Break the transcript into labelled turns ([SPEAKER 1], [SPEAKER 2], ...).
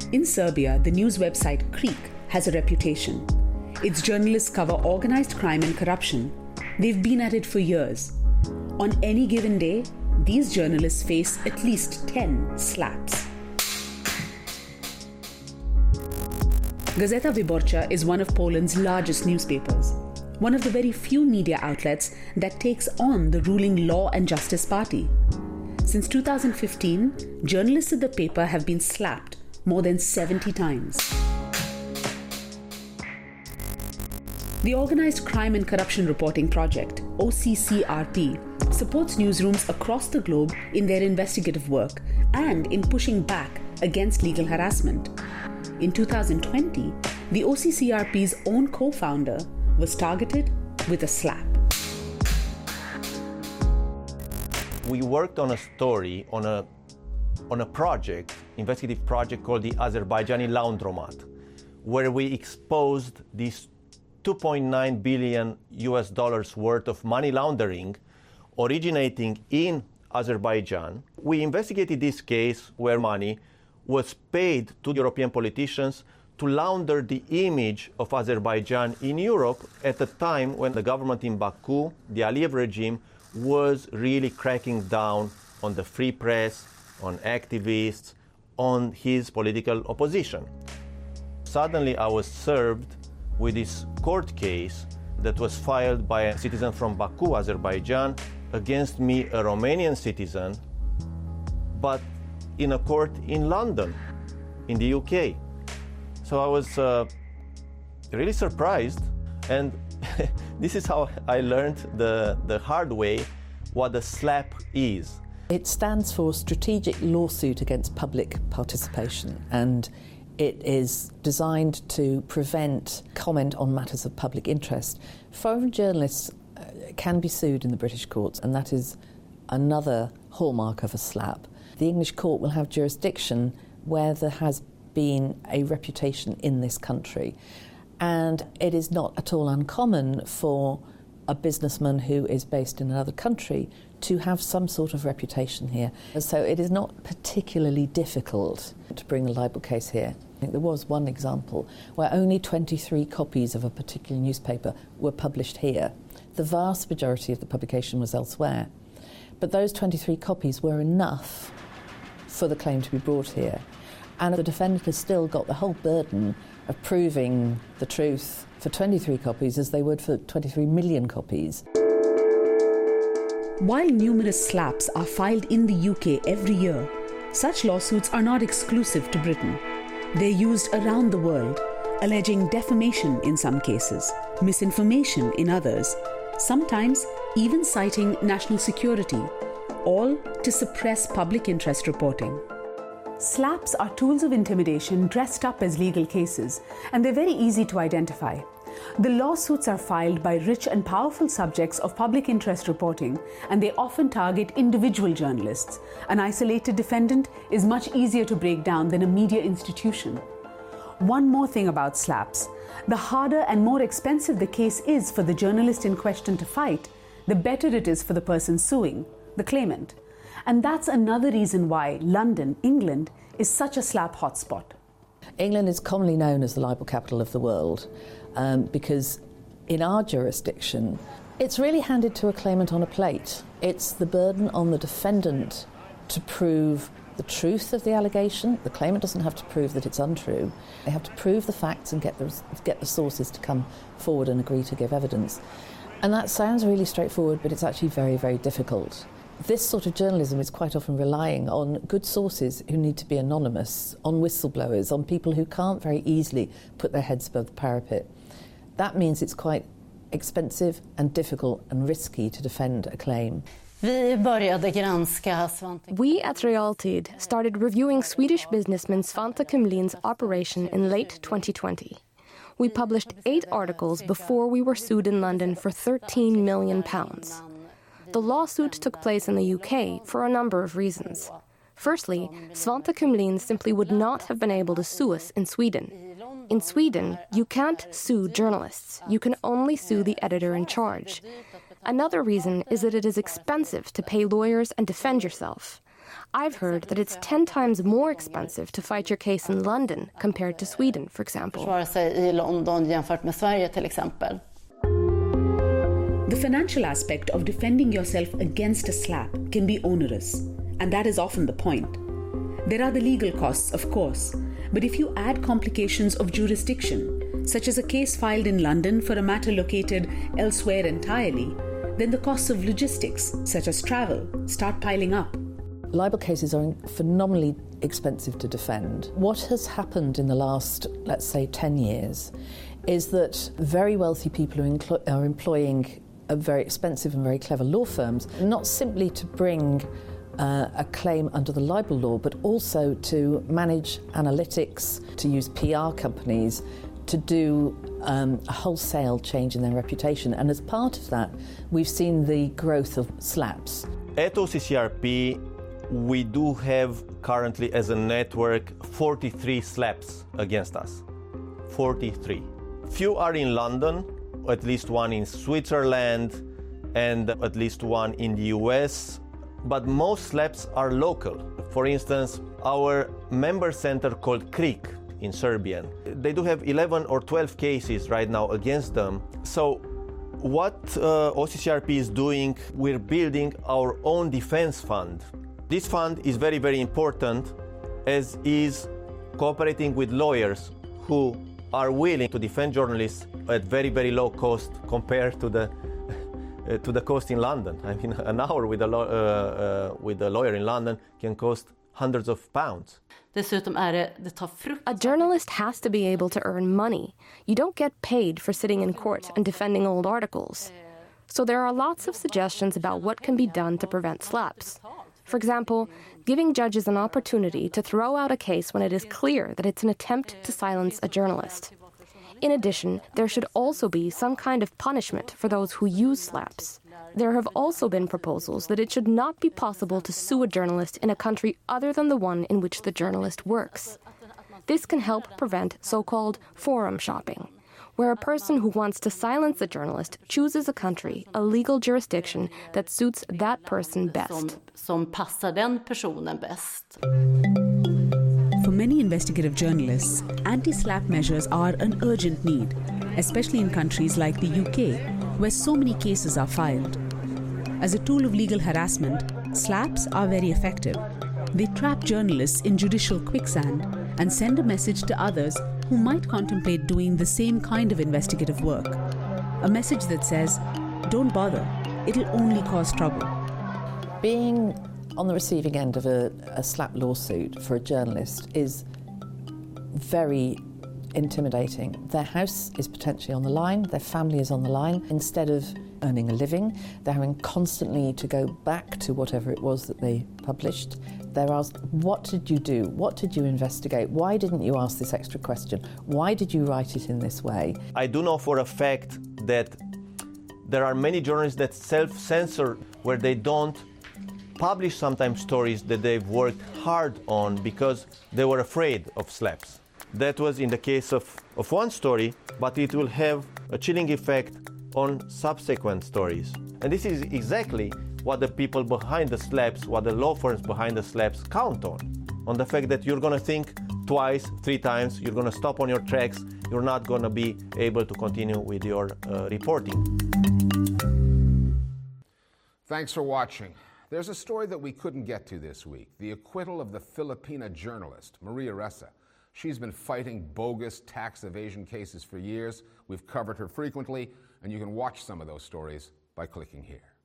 [SPEAKER 1] In Serbia, the news website Krik has a reputation. Its journalists cover organized crime and corruption. They've been at it for years. On any given day, these journalists face at least 10 slaps. Gazeta Wyborcza is one of Poland's largest newspapers, one of the very few media outlets that takes on the ruling Law and Justice Party. Since 2015, journalists at the paper have been slapped more than 70 times. The Organized Crime and Corruption Reporting Project, OCCRP, supports newsrooms across the globe in their investigative work and in pushing back against legal harassment. In 2020, the OCCRP's own co-founder was targeted with a slap.
[SPEAKER 2] We worked on a story, on a project, investigative project called the Azerbaijani Laundromat, where we exposed these $2.9 billion worth of money laundering originating in Azerbaijan. We investigated this case where money was paid to European politicians to launder the image of Azerbaijan in Europe at a time when the government in Baku, the Aliyev regime, was really cracking down on the free press, on activists, on his political opposition. Suddenly I was served with this court case that was filed by a citizen from Baku, Azerbaijan, against me, a Romanian citizen, but in a court in London, in the UK. So I was really surprised, and this is how I learned the hard way what a slap is.
[SPEAKER 3] It stands for Strategic Lawsuit Against Public Participation, and it is designed to prevent comment on matters of public interest. Foreign journalists can be sued in the British courts, and that is another hallmark of a slap. The English court will have jurisdiction where there has been a reputation in this country, and it is not at all uncommon for a businessman who is based in another country to have some sort of reputation here. So it is not particularly difficult to bring a libel case here. I think there was one example where only 23 copies of a particular newspaper were published here. The vast majority of the publication was elsewhere. But those 23 copies were enough for the claim to be brought here. And the defendant has still got the whole burden of proving the truth for 23 copies as they would for 23 million copies.
[SPEAKER 1] While numerous slaps are filed in the UK every year, such lawsuits are not exclusive to Britain. They're used around the world, alleging defamation in some cases, misinformation in others, sometimes even citing national security, all to suppress public interest reporting. Slaps are tools of intimidation dressed up as legal cases, and they're very easy to identify. The lawsuits are filed by rich and powerful subjects of public interest reporting, and they often target individual journalists. An isolated defendant is much easier to break down than a media institution. One more thing about slaps: the harder and more expensive the case is for the journalist in question to fight, the better it is for the person suing, the claimant. And that's another reason why London, England, is such a slap hotspot.
[SPEAKER 3] England is commonly known as the libel capital of the world because in our jurisdiction, it's really handed to a claimant on a plate. It's the burden on the defendant to prove the truth of the allegation. The claimant doesn't have to prove that it's untrue. They have to prove the facts and get the sources to come forward and agree to give evidence. And that sounds really straightforward, but it's actually very, very difficult. This sort of journalism is quite often relying on good sources who need to be anonymous, on whistleblowers, on people who can't very easily put their heads above the parapet. That means it's quite expensive and difficult and risky to defend a claim.
[SPEAKER 4] We at
[SPEAKER 5] Realtid started reviewing Swedish businessman Svante Kumlin's operation in late 2020. We published 8 articles before we were sued in London for £13 million. The lawsuit took place in the UK for a number of reasons. Firstly, Svante Kumlin simply would not have been able to sue us in Sweden. In Sweden, you can't sue journalists. You can only sue the editor in charge. Another reason is that it is expensive to pay lawyers and defend yourself. I've heard that it's 10 times more expensive to fight your case in London compared to Sweden, for example.
[SPEAKER 4] Försvara sig i London jämfört med Sverige till exempel.
[SPEAKER 1] The financial aspect of defending yourself against a slap can be onerous, and that is often the point. There are the legal costs, of course, but if you add complications of jurisdiction, such as a case filed in London for a matter located elsewhere entirely, then the costs of logistics, such as travel, start piling up.
[SPEAKER 3] Libel cases are phenomenally expensive to defend. What has happened in the last, let's say, 10 years is that very wealthy people are employing very expensive and very clever law firms, not simply to bring a claim under the libel law, but also to manage analytics, to use PR companies, to do a wholesale change in their reputation. And as part of that, we've seen the growth of slaps.
[SPEAKER 2] At OCCRP, we do have currently as a network 43 slaps against us. 43. Few are in London, at least one in Switzerland, and at least one in the US, but most slaps are local. For instance, our member center called CRIC in Serbian, they do have 11 or 12 cases right now against them. So what OCCRP is doing, we're building our own defense fund. This fund is very, very important, as is cooperating with lawyers who are willing to defend journalists at very, very low cost compared to the cost in London. I mean, an hour with a lawyer in London can cost hundreds of pounds.
[SPEAKER 5] A journalist has to be able to earn money. You don't get paid for sitting in court and defending old articles. So there are lots of suggestions about what can be done to prevent slaps. For example, giving judges an opportunity to throw out a case when it is clear that it's an attempt to silence a journalist. In addition, there should also be some kind of punishment for those who use slaps. There have also been proposals that it should not be possible to sue a journalist in a country other than the one in which the journalist works. This can help prevent so-called forum shopping, where a person who wants to silence a journalist chooses a country, a legal jurisdiction that suits that person best.
[SPEAKER 4] Som passar den personen bäst.
[SPEAKER 1] For many investigative journalists, anti-slap measures are an urgent need, especially in countries like the UK, where so many cases are filed. As a tool of legal harassment, slaps are very effective. They trap journalists in judicial quicksand and send a message to others who might contemplate doing the same kind of investigative work. A message that says, don't bother, it'll only cause trouble.
[SPEAKER 3] Being on the receiving end of a slap lawsuit for a journalist is very intimidating. Their house is potentially on the line, their family is on the line. Instead of earning a living, they're having constantly to go back to whatever it was that they published. They're asked, what did you do? What did you investigate? Why didn't you ask this extra question? Why did you write it in this way?
[SPEAKER 2] I do know for a fact that there are many journalists that self-censor, where they don't publish sometimes stories that they've worked hard on because they were afraid of slaps. That was in the case of one story, but it will have a chilling effect on subsequent stories. And this is exactly what the people behind the slaps, what the law firms behind the slaps count on the fact that you're going to think twice, 3 times, you're going to stop on your tracks, you're not going to be able to continue with your reporting.
[SPEAKER 6] Thanks for watching. There's a story that we couldn't get to this week, the acquittal of the Filipina journalist, Maria Ressa. She's been fighting bogus tax evasion cases for years. We've covered her frequently, and you can watch some of those stories by clicking here.